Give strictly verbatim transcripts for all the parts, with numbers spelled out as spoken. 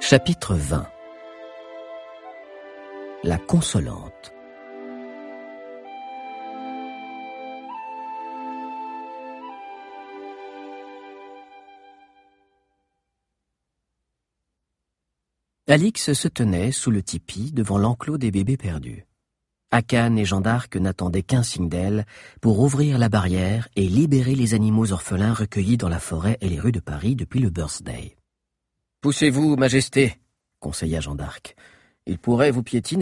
Chapitre vingt. La consolante. Alix se tenait sous le tipi devant l'enclos des bébés perdus. Akan et Jeanne d'Arc n'attendaient qu'un signe d'elle pour ouvrir la barrière et libérer les animaux orphelins recueillis dans la forêt et les rues de Paris depuis le birthday. « Poussez-vous, Majesté !» conseilla Jeanne d'Arc. « Il pourrait vous piétiner. »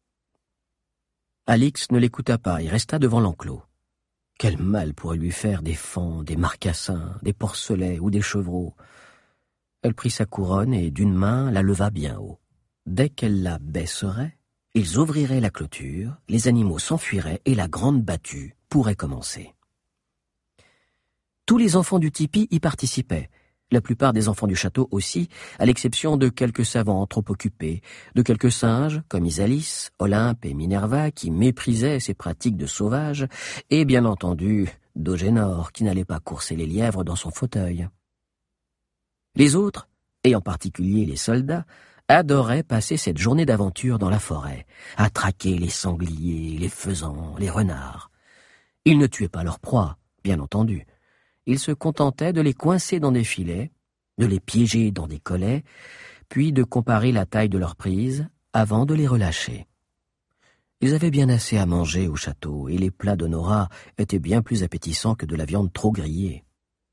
Alix ne l'écouta pas et resta devant l'enclos. Quel mal pourrait lui faire des faons, des marcassins, des porcelets ou des chevreaux? Elle prit sa couronne et d'une main la leva bien haut. Dès qu'elle la baisserait, ils ouvriraient la clôture, les animaux s'enfuiraient et la grande battue pourrait commencer. Tous les enfants du tipi y participaient, la plupart des enfants du château aussi, à l'exception de quelques savants trop occupés, de quelques singes comme Isalis, Olympe et Minerva qui méprisaient ces pratiques de sauvages, et bien entendu d'Ogénor qui n'allait pas courser les lièvres dans son fauteuil. Les autres, et en particulier les soldats, adoraient passer cette journée d'aventure dans la forêt, à traquer les sangliers, les faisans, les renards. Ils ne tuaient pas leur proie, bien entendu. Ils se contentaient de les coincer dans des filets, de les piéger dans des collets, puis de comparer la taille de leur prise avant de les relâcher. Ils avaient bien assez à manger au château, et les plats d'Honora étaient bien plus appétissants que de la viande trop grillée.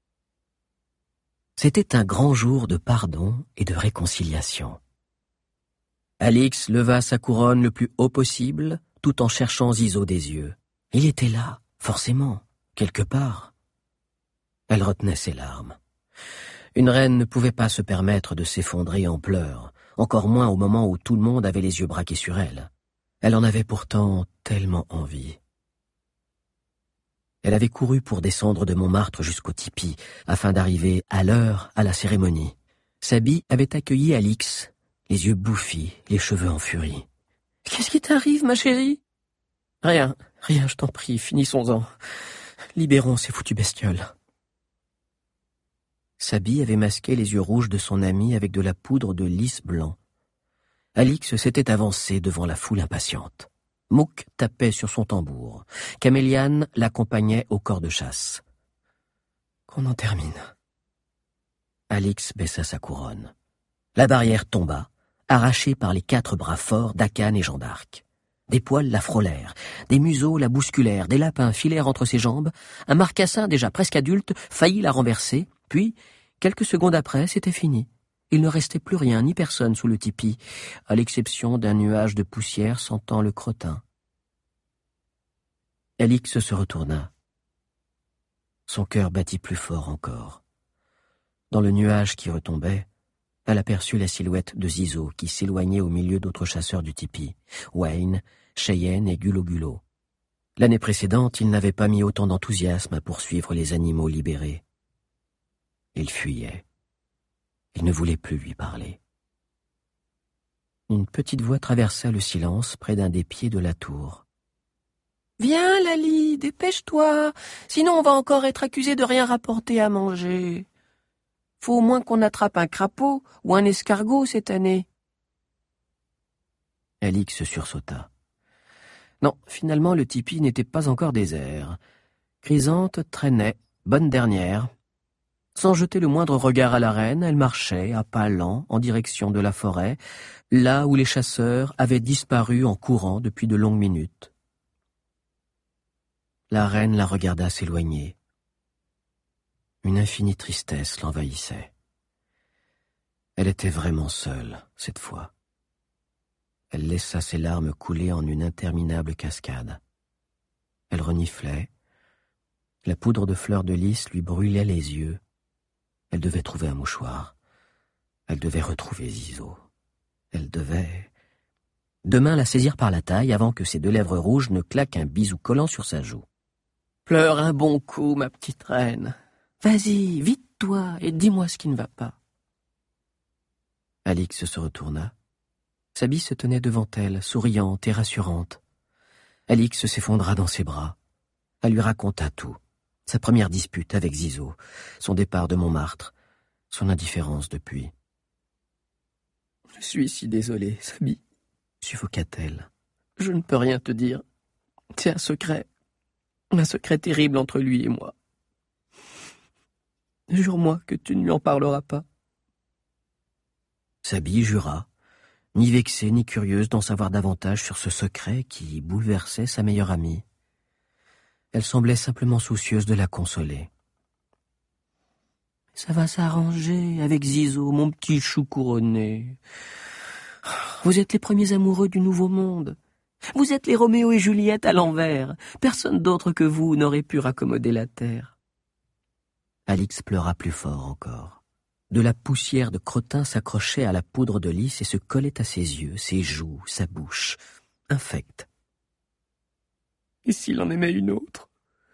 C'était un grand jour de pardon et de réconciliation. Alix leva sa couronne le plus haut possible, tout en cherchant Zizo des yeux. Il était là, forcément, quelque part. Elle retenait ses larmes. Une reine ne pouvait pas se permettre de s'effondrer en pleurs, encore moins au moment où tout le monde avait les yeux braqués sur elle. Elle en avait pourtant tellement envie. Elle avait couru pour descendre de Montmartre jusqu'au tipi, afin d'arriver à l'heure à la cérémonie. Sabi avait accueilli Alix, les yeux bouffis, les cheveux en furie. « Qu'est-ce qui t'arrive, ma chérie ?»« Rien, rien, je t'en prie, finissons-en. Libérons ces foutues bestioles. » Sabi avait masqué les yeux rouges de son amie avec de la poudre de lys blanc. Alix s'était avancée devant la foule impatiente. Mouk tapait sur son tambour. Caméliane l'accompagnait au corps de chasse. Qu'on en termine. Alix baissa sa couronne. La barrière tomba, arrachée par les quatre bras forts d'Akan et Jeanne d'Arc. Des poils la frôlèrent, des museaux la bousculèrent, des lapins filèrent entre ses jambes, un marcassin déjà presque adulte faillit la renverser, puis, quelques secondes après, c'était fini. Il ne restait plus rien ni personne sous le tipi, à l'exception d'un nuage de poussière sentant le crottin. Alix se retourna. Son cœur battit plus fort encore. Dans le nuage qui retombait, elle aperçut la silhouette de Zizo qui s'éloignait au milieu d'autres chasseurs du tipi, Wayne, Cheyenne et Gulo Gulo. L'année précédente, il n'avait pas mis autant d'enthousiasme à poursuivre les animaux libérés. Il fuyait. Il ne voulait plus lui parler. Une petite voix traversa le silence près d'un des pieds de la tour. « Viens, Lali, dépêche-toi, sinon on va encore être accusé de rien rapporter à manger. Faut au moins qu'on attrape un crapaud ou un escargot cette année. » Alix sursauta. Non, finalement le tipi n'était pas encore désert. Chrysanthe traînait, bonne dernière. Sans jeter le moindre regard à la reine, elle marchait, à pas lents, en direction de la forêt, là où les chasseurs avaient disparu en courant depuis de longues minutes. La reine la regarda s'éloigner. Une infinie tristesse l'envahissait. Elle était vraiment seule, cette fois. Elle laissa ses larmes couler en une interminable cascade. Elle reniflait. La poudre de fleurs de lys lui brûlait les yeux. Elle devait trouver un mouchoir. Elle devait retrouver Zizo. Elle devait... Demain la saisir par la taille avant que ses deux lèvres rouges ne claquent un bisou collant sur sa joue. « Pleure un bon coup, ma petite reine. Vas-y, vite toi, et dis-moi ce qui ne va pas. » Alix se retourna. Sabi se tenait devant elle, souriante et rassurante. Alix s'effondra dans ses bras. Elle lui raconta tout. Sa première dispute avec Zizo, son départ de Montmartre, son indifférence depuis. Je suis si désolée, Sabi, suffoqua-t-elle. Je ne peux rien te dire. C'est un secret. Un secret terrible entre lui et moi. Jure-moi que tu ne lui en parleras pas. Sabi jura, ni vexée ni curieuse d'en savoir davantage sur ce secret qui bouleversait sa meilleure amie. Elle semblait simplement soucieuse de la consoler. « Ça va s'arranger avec Zizo, mon petit chou couronné. Vous êtes les premiers amoureux du nouveau monde. Vous êtes les Roméo et Juliette à l'envers. Personne d'autre que vous n'aurait pu raccommoder la terre. » Alix pleura plus fort encore. De la poussière de crottin s'accrochait à la poudre de lys et se collait à ses yeux, ses joues, sa bouche, infecte. Et s'il en aimait une autre?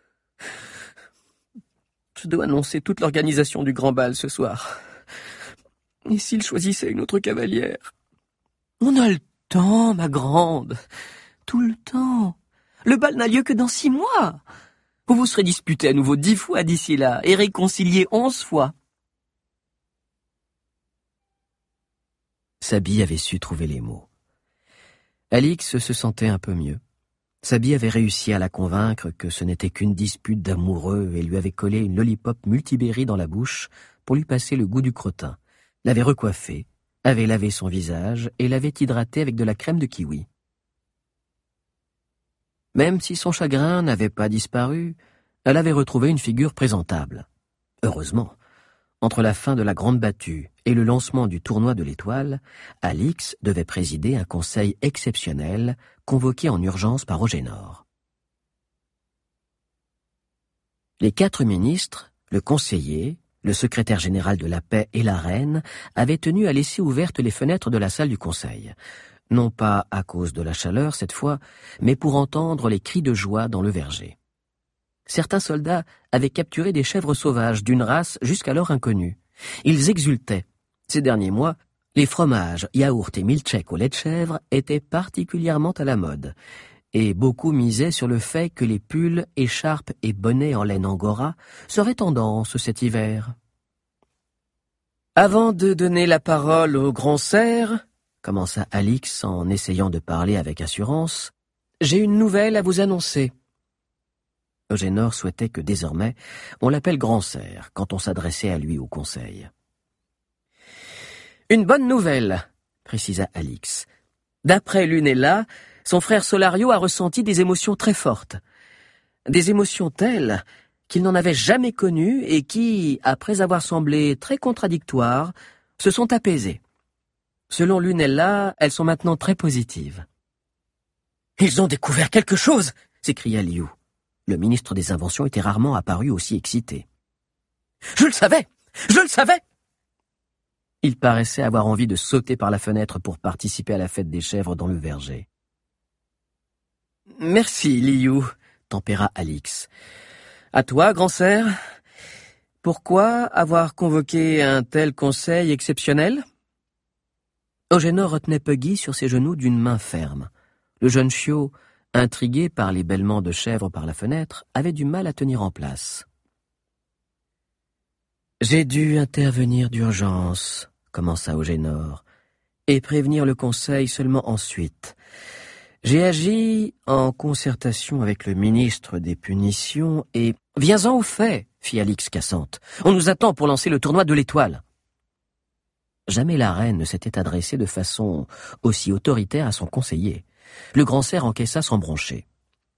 Je dois annoncer toute l'organisation du grand bal ce soir. Et s'il choisissait une autre cavalière? On a le temps, ma grande. Tout le temps. Le bal n'a lieu que dans six mois. Vous vous serez disputés à nouveau dix fois d'ici là et réconciliés onze fois. Sabi avait su trouver les mots. Alix se sentait un peu mieux. Sabi avait réussi à la convaincre que ce n'était qu'une dispute d'amoureux et lui avait collé une lollipop multiberry dans la bouche pour lui passer le goût du crottin, l'avait recoiffée, avait lavé son visage et l'avait hydraté avec de la crème de kiwi. Même si son chagrin n'avait pas disparu, elle avait retrouvé une figure présentable. Heureusement, entre la fin de la grande battue et le lancement du tournoi de l'Étoile, Alix devait présider un conseil exceptionnel convoqué en urgence par Agénor. Les quatre ministres, le conseiller, le secrétaire général de la paix et la reine avaient tenu à laisser ouvertes les fenêtres de la salle du conseil, non pas à cause de la chaleur cette fois, mais pour entendre les cris de joie dans le verger. Certains soldats avaient capturé des chèvres sauvages d'une race jusqu'alors inconnue. Ils exultaient. Ces derniers mois, les fromages, yaourts et milkshakes au lait de chèvre étaient particulièrement à la mode, et beaucoup misaient sur le fait que les pulls, écharpes et bonnets en laine angora seraient tendance cet hiver. Avant de donner la parole au grand cerf, commença Alix en essayant de parler avec assurance, j'ai une nouvelle à vous annoncer. Agénor souhaitait que désormais on l'appelle grand cerf quand on s'adressait à lui au conseil. Une bonne nouvelle, précisa Alix. D'après Lunella, son frère Solario a ressenti des émotions très fortes. Des émotions telles qu'il n'en avait jamais connues et qui, après avoir semblé très contradictoires, se sont apaisées. Selon Lunella, elles sont maintenant très positives. « Ils ont découvert quelque chose !» s'écria Liu. Le ministre des Inventions était rarement apparu aussi excité. « Je le savais! Je le savais !» Il paraissait avoir envie de sauter par la fenêtre pour participer à la fête des chèvres dans le verger. « Merci, Liu, tempéra Alix. À toi, grand cerf. Pourquoi avoir convoqué un tel conseil exceptionnel ?» Agénor retenait Puggy sur ses genoux d'une main ferme. Le jeune chiot, intrigué par les bêlements de chèvres par la fenêtre, avait du mal à tenir en place. « J'ai dû intervenir d'urgence, » commença Agénor, « et prévenir le conseil seulement ensuite. J'ai agi en concertation avec le ministre des Punitions et... »« Viens-en au fait, » fit Alix cassante. « On nous attend pour lancer le tournoi de l'Étoile. » Jamais la reine ne s'était adressée de façon aussi autoritaire à son conseiller. Le grand cerf encaissa sans broncher.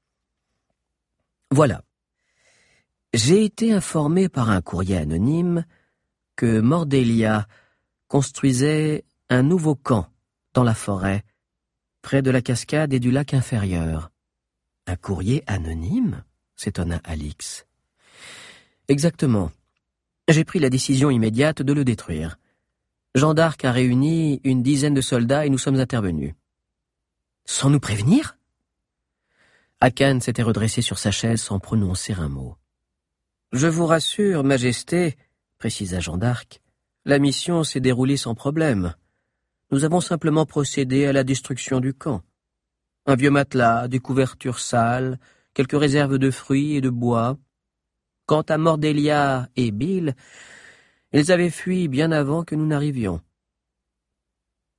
« Voilà. J'ai été informé par un courrier anonyme que Mordelia construisait un nouveau camp dans la forêt, près de la cascade et du lac inférieur. »« Un courrier anonyme ?» s'étonna Alix. « Exactement. J'ai pris la décision immédiate de le détruire. Jeanne d'Arc a réuni une dizaine de soldats et nous sommes intervenus. »« Sans nous prévenir ?» Akan s'était redressé sur sa chaise sans prononcer un mot. « Je vous rassure, Majesté, » précisa Jeanne d'Arc, « la mission s'est déroulée sans problème. Nous avons simplement procédé à la destruction du camp. Un vieux matelas, des couvertures sales, quelques réserves de fruits et de bois. Quant à Mordelia et Bill, ils avaient fui bien avant que nous n'arrivions. »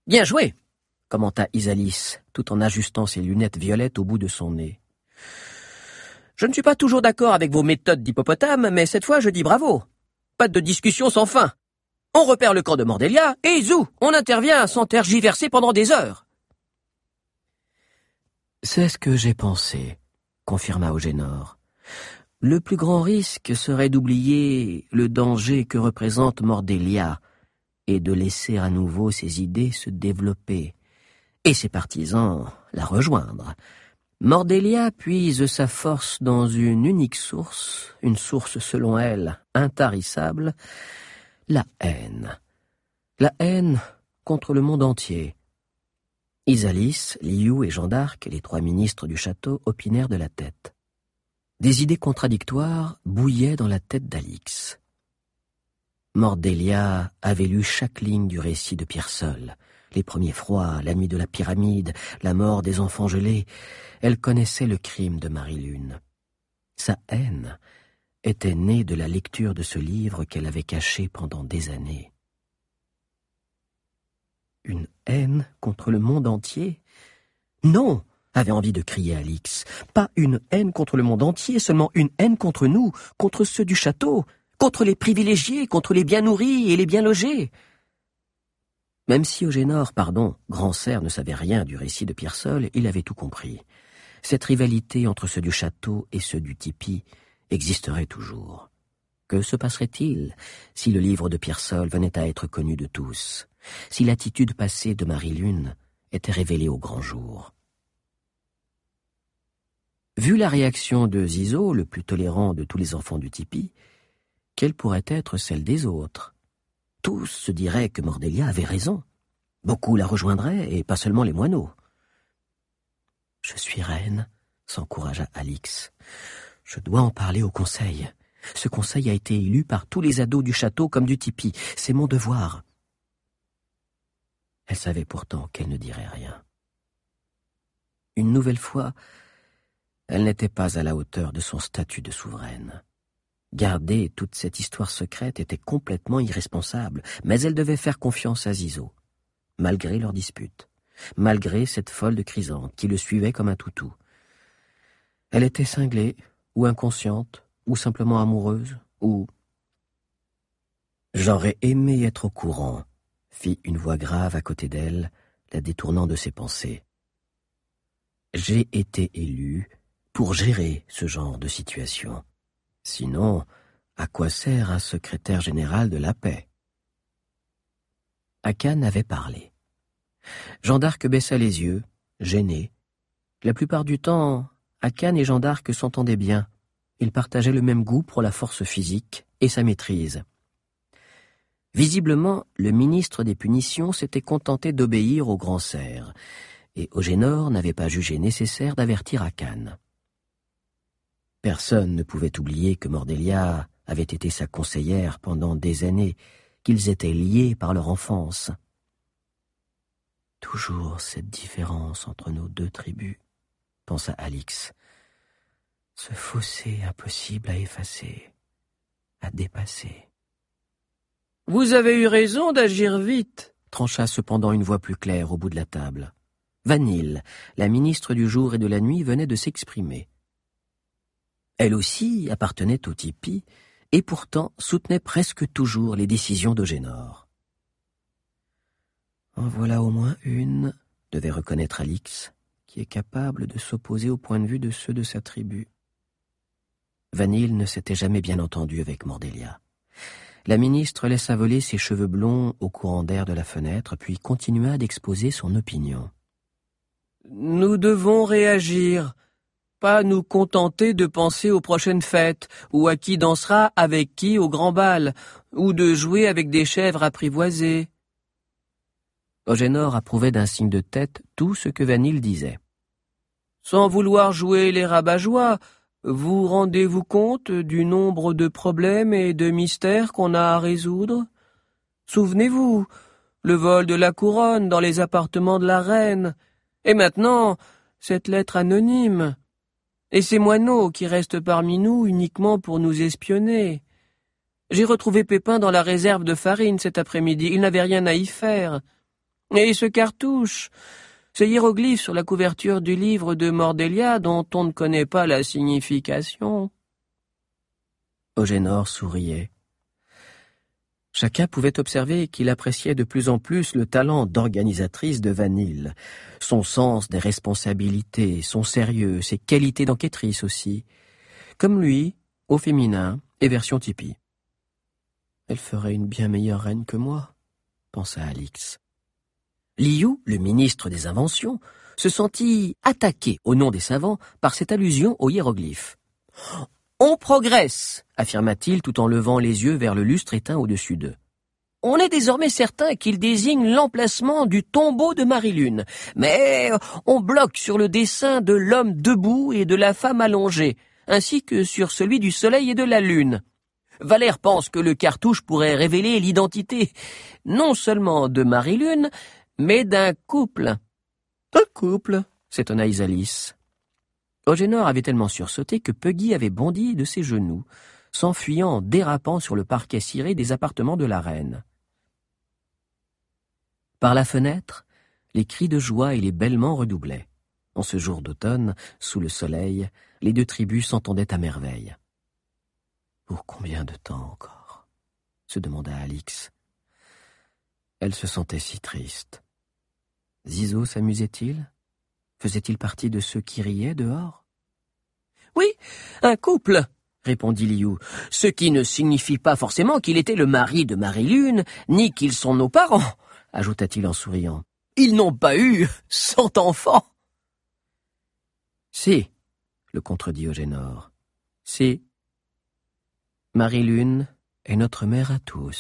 Bien joué, commenta Isalis, tout en ajustant ses lunettes violettes au bout de son nez. Je ne suis pas toujours d'accord avec vos méthodes d'hippopotame, mais cette fois je dis bravo. Pas de discussion sans fin. On repère le camp de Mordelia, et zou, on intervient sans tergiverser pendant des heures. C'est ce que j'ai pensé, confirma Ogénor. Le plus grand risque serait d'oublier le danger que représente Mordelia et de laisser à nouveau ses idées se développer, et ses partisans la rejoindre. Mordelia puise sa force dans une unique source, une source selon elle intarissable, la haine. La haine contre le monde entier. Isalis, Liu et Jeanne d'Arc, les trois ministres du château, opinèrent de la tête. Des idées contradictoires bouillaient dans la tête d'Alix. Mordelia avait lu chaque ligne du récit de Piersol. Les premiers froids, la nuit de la pyramide, la mort des enfants gelés. Elle connaissait le crime de Marie-Lune. Sa haine était née de la lecture de ce livre qu'elle avait caché pendant des années. Une haine contre le monde entier ? Non, avait envie de crier Alix. Pas une haine contre le monde entier, seulement une haine contre nous, contre ceux du château, contre les privilégiés, contre les bien nourris et les bien logés. Même si Ogénor, pardon, Grand-Cerf ne savait rien du récit de Piersol, il avait tout compris. Cette rivalité entre ceux du château et ceux du tipi existerait toujours. Que se passerait-il si le livre de Piersol venait à être connu de tous, si l'attitude passée de Marie-Lune était révélée au grand jour? Vu la réaction de Zizo, le plus tolérant de tous les enfants du tipi, quelle pourrait être celle des autres? Tous se diraient que Mordelia avait raison. Beaucoup la rejoindraient, et pas seulement les moineaux. « Je suis reine », s'encouragea Alix. « Je dois en parler au conseil. Ce conseil a été élu par tous les ados du château comme du tipi. C'est mon devoir. » Elle savait pourtant qu'elle ne dirait rien. Une nouvelle fois, elle n'était pas à la hauteur de son statut de souveraine. Garder toute cette histoire secrète était complètement irresponsable, mais elle devait faire confiance à Zizo, malgré leur dispute, malgré cette folle de Chrysanthe qui le suivait comme un toutou. Elle était cinglée, ou inconsciente, ou simplement amoureuse, ou... « J'aurais aimé être au courant », fit une voix grave à côté d'elle, la détournant de ses pensées. « J'ai été élu pour gérer ce genre de situation. Sinon, à quoi sert un secrétaire général de la paix ?» Akan avait parlé. Jeanne d'Arc baissa les yeux, gêné. La plupart du temps, Akan et Jeanne d'Arc s'entendaient bien. Ils partageaient le même goût pour la force physique et sa maîtrise. Visiblement, le ministre des Punitions s'était contenté d'obéir au grand cerf, et Ogénor n'avait pas jugé nécessaire d'avertir Akan. Personne ne pouvait oublier que Mordelia avait été sa conseillère pendant des années, qu'ils étaient liés par leur enfance. Toujours cette différence entre nos deux tribus, pensa Alix. Ce fossé impossible à effacer, à dépasser. Vous avez eu raison d'agir vite, trancha cependant une voix plus claire au bout de la table. Vanille, la ministre du jour et de la nuit, venait de s'exprimer. Elle aussi appartenait au tipi, et pourtant soutenait presque toujours les décisions d'Ogénor. En voilà au moins une, devait reconnaître Alix, qui est capable de s'opposer au point de vue de ceux de sa tribu. Vanille ne s'était jamais bien entendue avec Mordelia. La ministre laissa voler ses cheveux blonds au courant d'air de la fenêtre, puis continua d'exposer son opinion. « Nous devons réagir. Pas nous contenter de penser aux prochaines fêtes, ou à qui dansera avec qui au grand bal, ou de jouer avec des chèvres apprivoisées. » Ogénor approuvait d'un signe de tête tout ce que Vanille disait. « Sans vouloir jouer les rabat-joie, vous rendez-vous compte du nombre de problèmes et de mystères qu'on a à résoudre? Souvenez-vous, le vol de la couronne dans les appartements de la reine, et maintenant, cette lettre anonyme. Et ces moineaux qui restent parmi nous uniquement pour nous espionner. J'ai retrouvé Pépin dans la réserve de farine cet après-midi, il n'avait rien à y faire. Et ce cartouche, ce hiéroglyphe sur la couverture du livre de Mordélia dont on ne connaît pas la signification. Ogénor souriait. Chacun pouvait observer qu'il appréciait de plus en plus le talent d'organisatrice de Vanille, son sens des responsabilités, son sérieux, ses qualités d'enquêtrice aussi. Comme lui, au féminin et version Tipeee. Elle ferait une bien meilleure reine que moi, pensa Alix. Liu, le ministre des Inventions, se sentit attaqué au nom des savants par cette allusion au hiéroglyphe. « On progresse !» affirma-t-il tout en levant les yeux vers le lustre éteint au-dessus d'eux. « On est désormais certain qu'il désigne l'emplacement du tombeau de Marie-Lune, mais on bloque sur le dessin de l'homme debout et de la femme allongée, ainsi que sur celui du soleil et de la lune. Valère pense que le cartouche pourrait révéler l'identité, non seulement de Marie-Lune, mais d'un couple. »« Un couple ?» s'étonna Isalis. Ogénor avait tellement sursauté que Peggy avait bondi de ses genoux, s'enfuyant en dérapant sur le parquet ciré des appartements de la reine. Par la fenêtre, les cris de joie et les bêlements redoublaient. En ce jour d'automne, sous le soleil, les deux tribus s'entendaient à merveille. « Pour combien de temps encore ?» se demanda Alix. Elle se sentait si triste. Zizo s'amusait-il? Faisait-il partie de ceux qui riaient dehors? « Oui, un couple !» répondit Liu, « ce qui ne signifie pas forcément qu'il était le mari de Marie-Lune, ni qu'ils sont nos parents, » ajouta-t-il en souriant. « Ils n'ont pas eu cent enfants !»« Si, » le contredit Ogénor, « si. Marie-Lune est notre mère à tous. »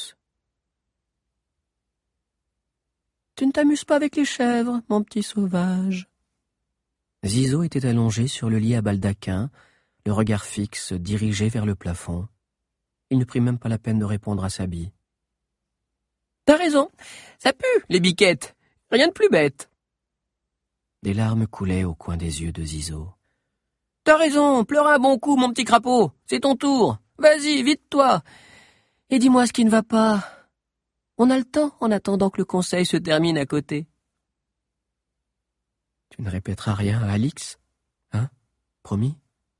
« Tu ne t'amuses pas avec les chèvres, mon petit sauvage ?» Zizo était allongé sur le lit à baldaquin, le regard fixe dirigé vers le plafond. Il ne prit même pas la peine de répondre à Sabi. « T'as raison, ça pue, les biquettes, rien de plus bête. » Des larmes coulaient au coin des yeux de Zizo. « T'as raison, pleure un bon coup, mon petit crapaud, c'est ton tour, vas-y, vite-toi, et dis-moi ce qui ne va pas. On a le temps en attendant que le conseil se termine à côté. » « Tu ne répéteras rien à Alix, hein, promis ?»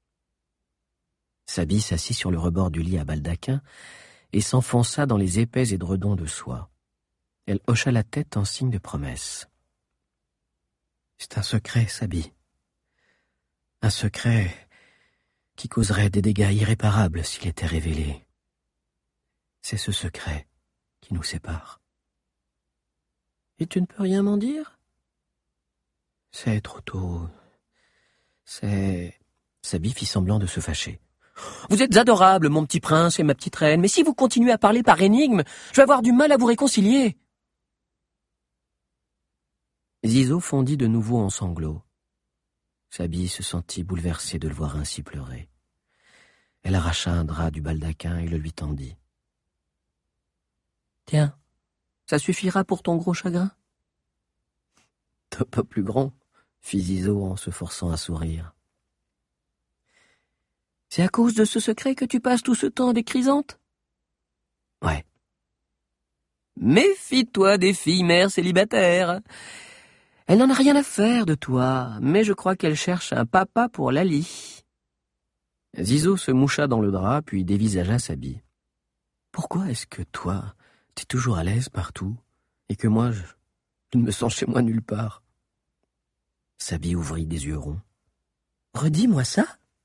Sabi s'assit sur le rebord du lit à baldaquin et s'enfonça dans les épais édredons de soie. Elle hocha la tête en signe de promesse. « C'est un secret, Sabi. Un secret qui causerait des dégâts irréparables s'il était révélé. C'est ce secret qui nous sépare. »« Et tu ne peux rien m'en dire ? » « C'est trop tôt. C'est... » Sabi fit semblant de se fâcher. « Vous êtes adorables, mon petit prince et ma petite reine, mais si vous continuez à parler par énigme, je vais avoir du mal à vous réconcilier. » Zizo fondit de nouveau en sanglots. Sabi se sentit bouleversée de le voir ainsi pleurer. Elle arracha un drap du baldaquin et le lui tendit. « Tiens, ça suffira pour ton gros chagrin ?» « T'as pas plus grand ?» fit Zizo en se forçant à sourire. « C'est à cause de ce secret que tu passes tout ce temps avec Chrysanthe ? » ?»« Ouais. »« Méfie-toi des filles mères célibataires. Elle n'en a rien à faire de toi, mais je crois qu'elle cherche un papa pour Lali. » Zizo se moucha dans le drap, puis dévisagea Sabi. « Pourquoi est-ce que toi, t'es toujours à l'aise partout, et que moi, je... Je ne me sens chez moi nulle part. » Sabi ouvrit des yeux ronds. « Redis-moi ça. »«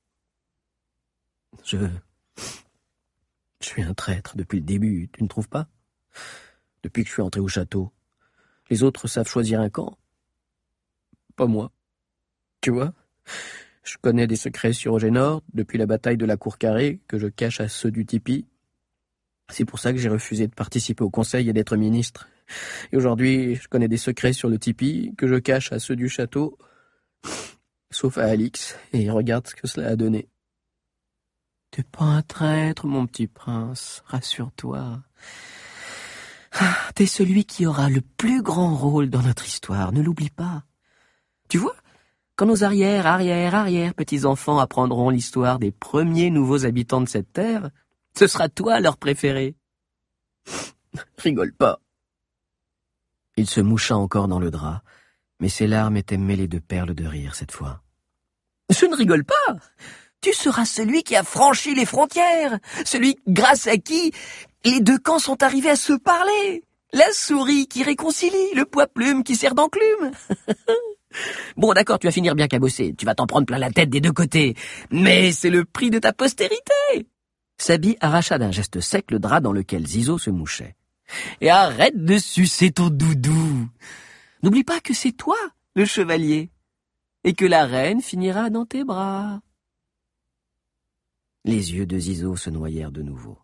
Je... Je suis un traître depuis le début, tu ne trouves pas? Depuis que je suis entré au château. Les autres savent choisir un camp. Pas moi. Tu vois, je connais des secrets sur Ogénor depuis la bataille de la cour carrée que je cache à ceux du Tipeee. C'est pour ça que j'ai refusé de participer au conseil et d'être ministre. Et aujourd'hui, je connais des secrets sur le Tipeee que je cache à ceux du château, sauf à Alix, et regarde ce que cela a donné. T'es pas un traître, mon petit prince, rassure-toi. Ah, t'es celui qui aura le plus grand rôle dans notre histoire, ne l'oublie pas. Tu vois, quand nos arrière, arrière, arrière petits-enfants apprendront l'histoire des premiers nouveaux habitants de cette terre, ce sera toi leur préféré. Rigole pas. Il se moucha encore dans le drap, mais ses larmes étaient mêlées de perles de rire cette fois. « Je ne rigole pas. Tu seras celui qui a franchi les frontières, celui grâce à qui les deux camps sont arrivés à se parler. La souris qui réconcilie, le poids-plume qui sert d'enclume. Bon, d'accord, tu vas finir bien cabossé, tu vas t'en prendre plein la tête des deux côtés, mais c'est le prix de ta postérité. » Sabi arracha d'un geste sec le drap dans lequel Zizo se mouchait. « Et arrête de sucer ton doudou. N'oublie pas que c'est toi, le chevalier, et que la reine finira dans tes bras. » Les yeux de Zizo se noyèrent de nouveau.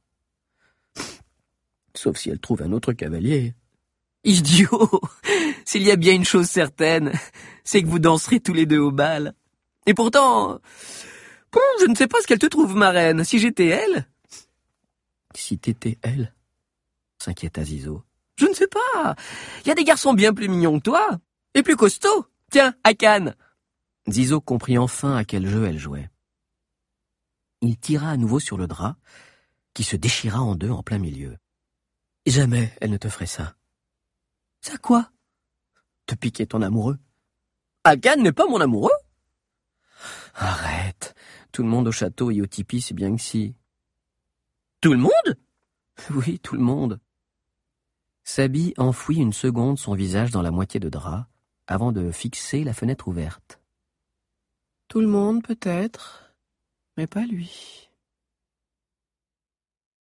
Sauf si elle trouve un autre cavalier. Idiot! S'il y a bien une chose certaine, c'est que vous danserez tous les deux au bal. Et pourtant, bon, je ne sais pas ce qu'elle te trouve, ma reine, si j'étais elle. Si t'étais elle, s'inquiéta Zizo. Je ne sais pas. Il y a des garçons bien plus mignons que toi, et plus costauds. Tiens, Hakan. Zizo comprit enfin à quel jeu elle jouait. Il tira à nouveau sur le drap, qui se déchira en deux en plein milieu. Jamais elle ne te ferait ça. Ça quoi? Te piquer ton amoureux. Hakan n'est pas mon amoureux? Arrête. Tout le monde au château et au tipi, c'est bien que si. Tout le monde? Oui, tout le monde. Sabi enfouit une seconde son visage dans la moitié de drap, avant de fixer la fenêtre ouverte. Tout le monde, peut-être, mais pas lui.